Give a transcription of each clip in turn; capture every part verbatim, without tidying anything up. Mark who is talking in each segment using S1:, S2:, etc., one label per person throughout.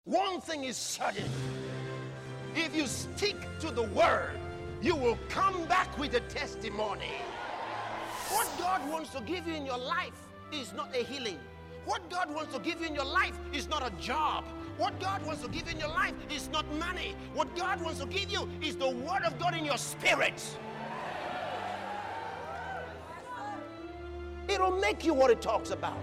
S1: One thing is certain. If you stick to the word, you will come back with a testimony. What God wants to give you in your life is not a healing. What God wants to give you in your life is not a job. What God wants to give you in your life is not money. What God wants to give you is the word of God in your spirit. It'll make you what it talks about.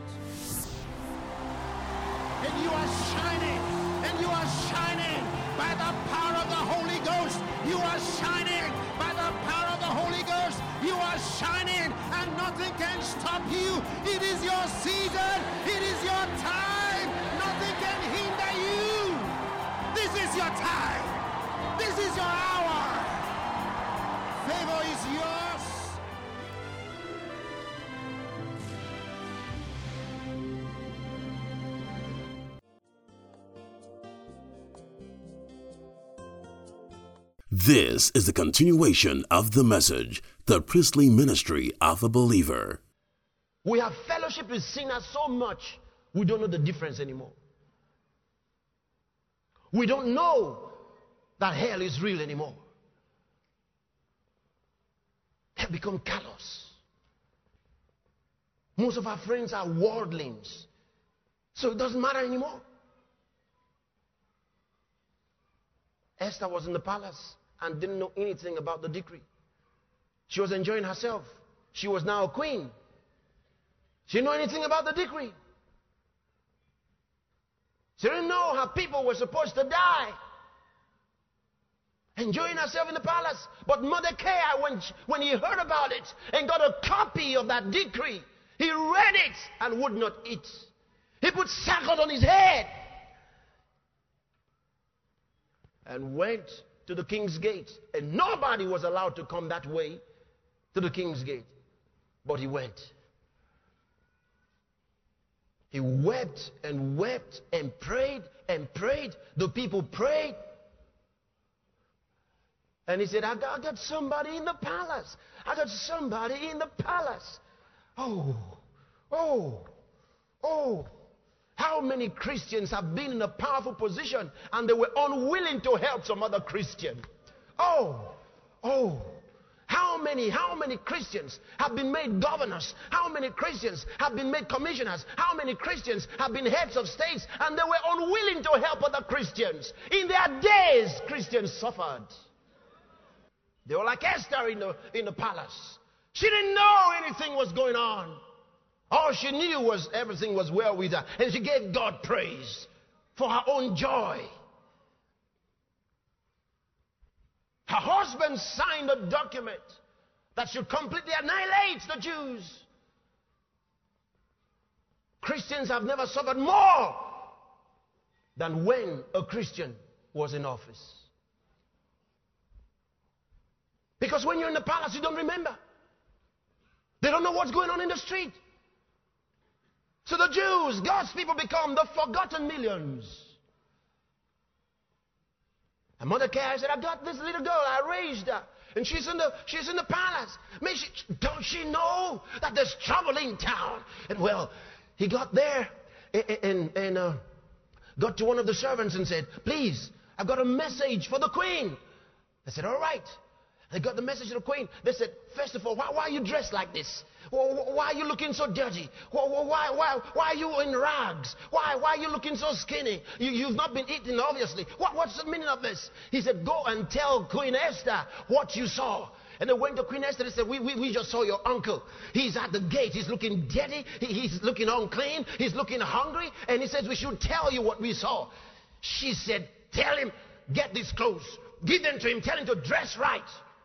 S2: And you are shining, and you are shining by the power of the Holy Ghost. You are shining by the power of the Holy Ghost. You are shining, and nothing can stop you. It is your season. It is your time. Nothing can hinder you. This is your time. This is your hour. Favor is yours.
S3: This is the continuation of the message, the priestly ministry of a believer.
S1: We have fellowship with sinners so much, we don't know the difference anymore. We don't know that hell is real anymore. Have become callous. Most of our friends are worldlings, so it doesn't matter anymore. Esther was in the palace and didn't know anything about the decree. She was enjoying herself. She was now a queen. She didn't know anything about the decree. She didn't know how people were supposed to die. Enjoying herself in the palace. But Mordecai, when, when he heard about it and got a copy of that decree, he read it and would not eat. He put sackcloth on his head and went to the king's gate. And nobody was allowed to come that way to the king's gate. But he went. He wept and wept and prayed and prayed. The people prayed. And he said, I got, I got somebody in the palace. I got somebody in the palace. Oh, oh, oh. How many Christians have been in a powerful position and they were unwilling to help some other Christian? Oh, oh. How many, how many Christians have been made governors? How many Christians have been made commissioners? How many Christians have been heads of states and they were unwilling to help other Christians? In their days, Christians suffered. They were like Esther in the, in the palace. She didn't know anything was going on. All she knew was everything was well with her. And she gave God praise for her own joy. Her husband signed a document that should completely annihilate the Jews. Christians have never suffered more than when a Christian was in office. Because when you're in the palace, you don't remember. They don't know what's going on in the street. So the Jews, God's people, become the forgotten millions. And Mordecai said, I got this little girl, I raised her. And she's in the, she's in the palace. May she, don't she know that there's trouble in town? And well, he got there and, and, and uh, got to one of the servants and said, please, I've got a message for the queen. They said, all right. They got the message to the queen. They said, first of all, why, why are you dressed like this? Why are you looking so dirty? Why, why, why, why are you in rags? Why, why are you looking so skinny? You, you've not been eating, obviously. What, what's the meaning of this? He said, go and tell Queen Esther what you saw. And they went to Queen Esther and said, we, we, we just saw your uncle. He's at the gate. He's looking dirty. He, he's looking unclean. He's looking hungry. And he says, we should tell you what we saw. She said, tell him, get these clothes. Give them to him. Tell him to dress right.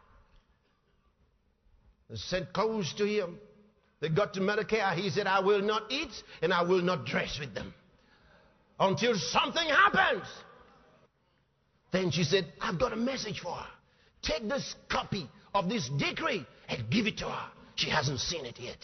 S1: They sent clothes to him. They got to Mordecai. He said, I will not eat and I will not dress with them until something happens. Then she said, I've got a message for her. Take this copy of this decree and give it to her. She hasn't seen it yet.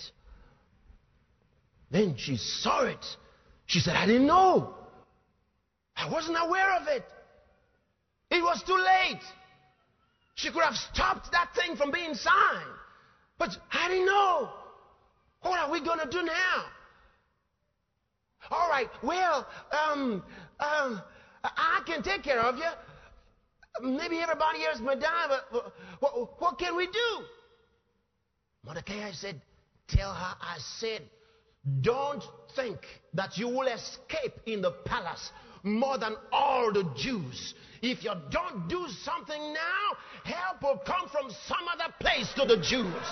S1: Then she saw it. She said, I didn't know. I wasn't aware of it. It was too late. She could have stopped that thing from being signed. But I didn't know. What are we going to do now? All right, well, um, um, I can take care of you. Maybe everybody else may die, but what, what can we do? Mordecai said, tell her I said, don't think that you will escape in the palace more than all the Jews. If you don't do something now, help will come from some other place to the Jews.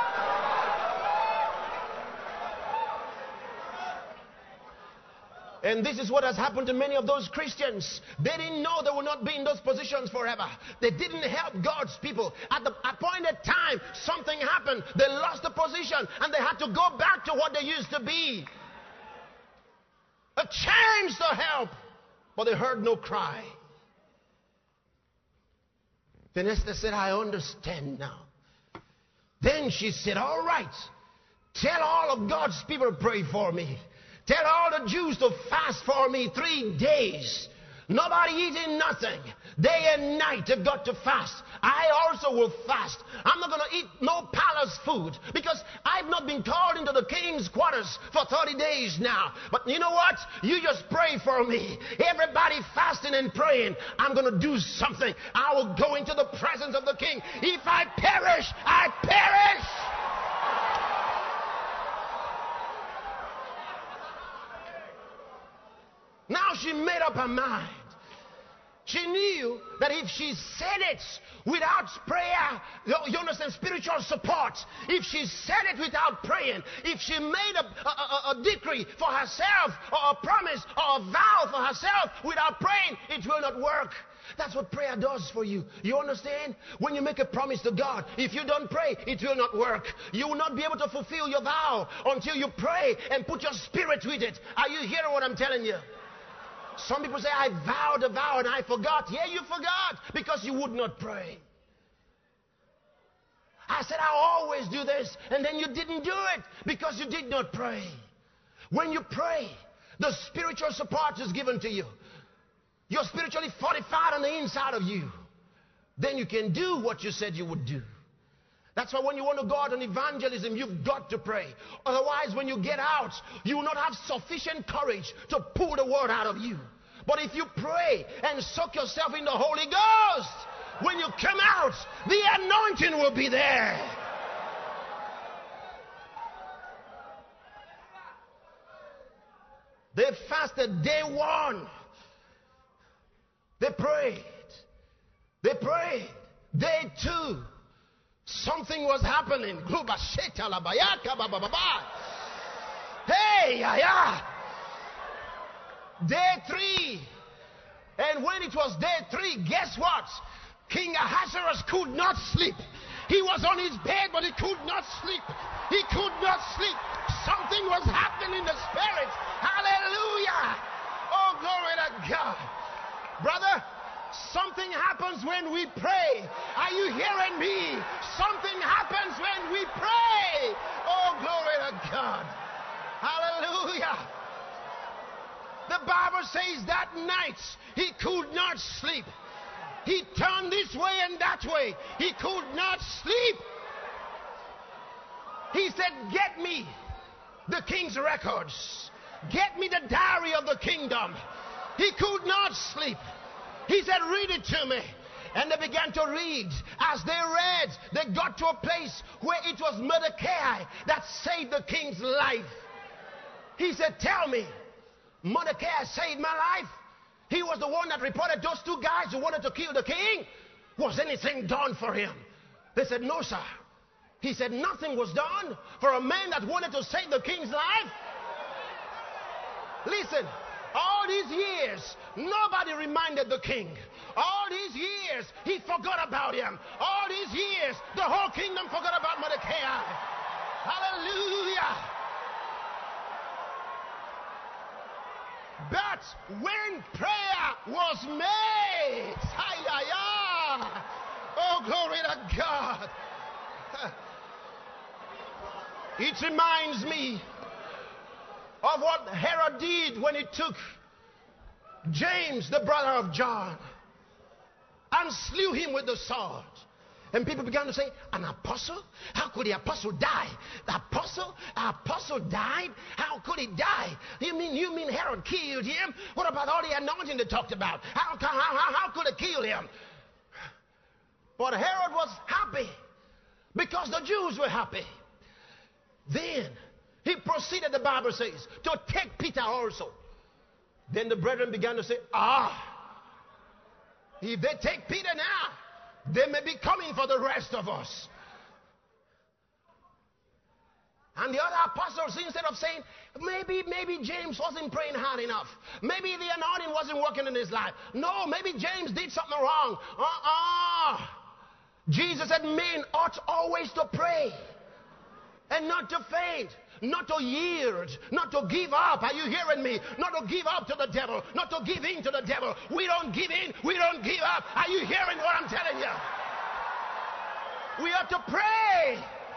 S1: And this is what has happened to many of those Christians. They didn't know they would not be in those positions forever. They didn't help God's people. At the appointed time, something happened. They lost the position and they had to go back to what they used to be. A chance to help, but they heard no cry. Then Esther said, I understand now. Then she said, all right, tell all of God's people to pray for me. Tell all the Jews to fast for me three days. Nobody eating nothing. Day and night they've got to fast. I also will fast. I'm not going to eat no palace food because I've not been called into the king's quarters for thirty days now. But you know what? You just pray for me. Everybody fasting and praying. I'm going to do something. I will go into the presence of the king. If I perish, I perish. Now she made up her mind. She knew that if she said it without prayer, you understand, spiritual support, if she said it without praying, if she made a, a, a decree for herself or a promise or a vow for herself without praying, it will not work. That's what prayer does for you. You understand? When you make a promise to God, if you don't pray, it will not work. You will not be able to fulfill your vow until you pray and put your spirit with it. Are you hearing what I'm telling you? Some people say, I vowed a vow and I forgot. Yeah, you forgot because you would not pray. I said, I'll always do this, and then you didn't do it because you did not pray. When you pray, the spiritual support is given to you. You're spiritually fortified on the inside of you. Then you can do what you said you would do. That's why when you want to go out on evangelism, you've got to pray. Otherwise, when you get out, you will not have sufficient courage to pull the word out of you. But if you pray and soak yourself in the Holy Ghost, when you come out, the anointing will be there. They fasted day one. They prayed. They prayed. Day two. Something was happening. Hey, yeah, yeah. Day three. And when it was day three, guess what? King Ahasuerus could not sleep. He was on his bed, but he could not sleep. He could not sleep. Something was happening in the spirit. Hallelujah. Oh, glory to God. Brother, something happens when we pray. Are you hearing me? Something happens when we pray. Oh, glory to God. Hallelujah. The Bible says that night he could not sleep. He turned this way and that way. He could not sleep. He said, get me the king's records. Get me the diary of the kingdom. He could not sleep. He said, read it to me. And they began to read. As they read, they got to a place where it was Mordecai that saved the king's life. He said, tell me, Mordecai saved my life? He was the one that reported those two guys who wanted to kill the king? Was anything done for him? They said, no, sir. He said, nothing was done for a man that wanted to save the king's life? Listen. All these years, nobody reminded the king. All these years, he forgot about him. All these years, the whole kingdom forgot about Mordecai. Hallelujah. But when prayer was made, oh, glory to God. It reminds me of what Herod did when he took James, the brother of John, and slew him with the sword. And people began to say, an apostle? How could the apostle die? The apostle? The apostle died? How could he die? You mean you mean Herod killed him? What about all the anointing they talked about? How, how, how, how could they kill him? But Herod was happy because the Jews were happy. Then he proceeded, the Bible says, to take Peter also. Then the brethren began to say, ah, if they take Peter now, they may be coming for the rest of us. And the other apostles, instead of saying, maybe, maybe James wasn't praying hard enough. Maybe the anointing wasn't working in his life. No, maybe James did something wrong. Uh-uh. Jesus said men ought always to pray and not to faint, not to yield, not to give up. Are you hearing me? Not to give up to the devil, not to give in to the devil. We don't give in, we don't give up. Are you hearing what I'm telling you? We ought to pray.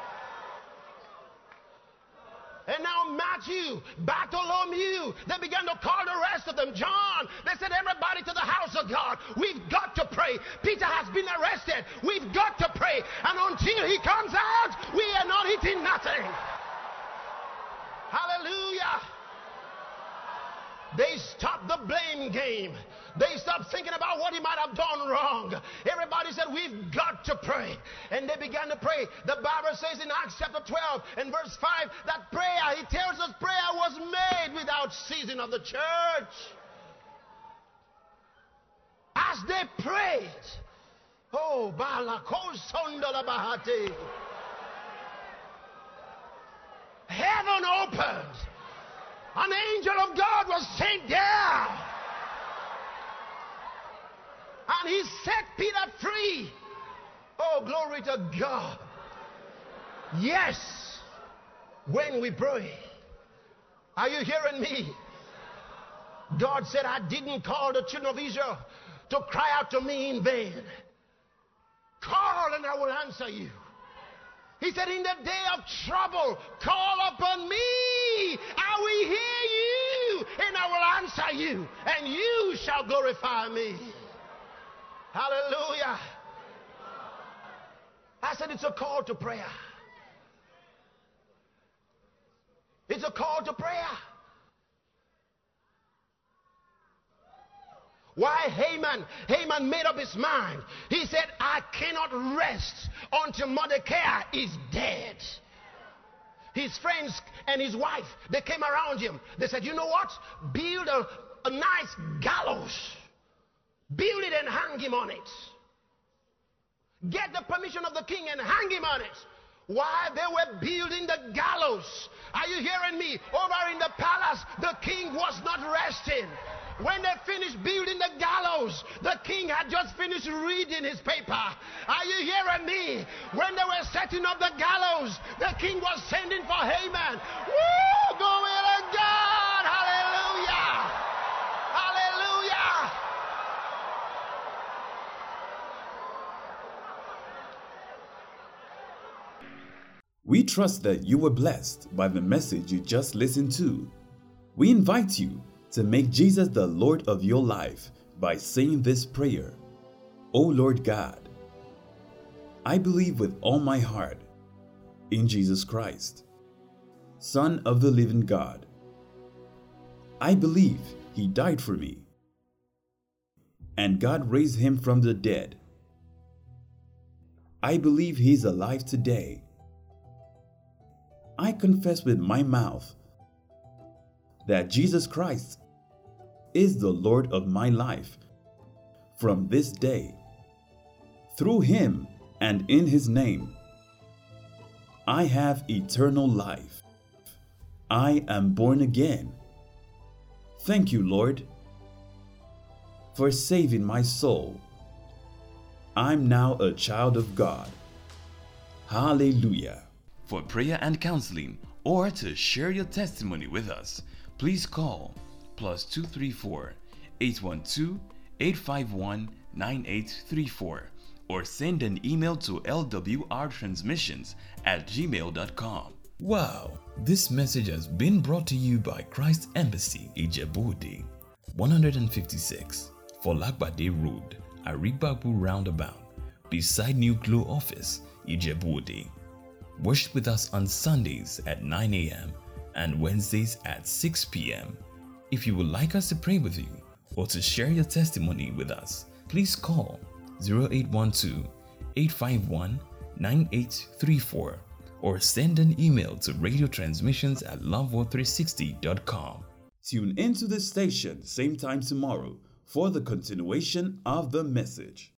S1: And now Matthew, Bartholomew, they began to call the rest of them. John, they said, everybody to the house of God. We've got to pray. Peter has been arrested. We've got to pray. And until he comes out, we are not eating nothing. Hallelujah. They stopped the blame game. They stopped thinking about what he might have done wrong. Everybody said, we've got to pray. And they began to pray. The Bible says in Acts chapter twelve and verse five that prayer, he tells us prayer was made without ceasing of the church. As they prayed, oh, Balakosondalabahate, heaven opened. An angel of God was sent down. And he set Peter free. Oh, glory to God. Yes, when we pray. Are you hearing me? God said, I didn't call the children of Israel to cry out to me in vain. Call and I will answer you. He said, in the day of trouble, call upon me. I will hear you and I will answer you, and you shall glorify me. Hallelujah. I said it's a call to prayer. It's a call to prayer. Why Haman? Haman made up his mind. He said, I cannot rest until Mordecai is dead. His friends and his wife, they came around him. They said, you know what? Build a, a nice gallows. Build it and hang him on it. Get the permission of the king and hang him on it. While they were building the gallows, are you hearing me? Over in the palace, the king was not resting. When they finished building the gallows, the king had just finished reading his paper. Are you hearing me? When they were setting up the gallows, the king was sending for Haman. Woo! Glory to God! Hallelujah! Hallelujah!
S4: We trust that you were blessed by the message you just listened to. We invite you to make Jesus the Lord of your life by saying this prayer. O Lord God, I believe with all my heart in Jesus Christ, Son of the living God. I believe he died for me, and God raised him from the dead. I believe he is alive today. I confess with my mouth that Jesus Christ is the Lord of my life from this day. Through him and in his name, I have eternal life. I am born again. Thank you, Lord, for saving my soul. I'm now a child of God. Hallelujah.
S5: For prayer and counseling, or to share your testimony with us, please call plus two three four, eight one two, eight five one, nine eight three four or send an email to l w r transmissions at gmail dot com.
S6: Wow, this message has been brought to you by Christ Embassy, Ijebu-Ode, one fifty-six, Folagbade Road, Aribabu Roundabout, beside New Glow Office, Ijebu-Ode. Worship with us on Sundays at nine a m and Wednesdays at six p m If you would like us to pray with you or to share your testimony with us, please call zero eight one two, eight five one, nine eight three four or send an email to radio transmissions at love world three sixty dot com.
S4: Tune into this station same time tomorrow for the continuation of the message.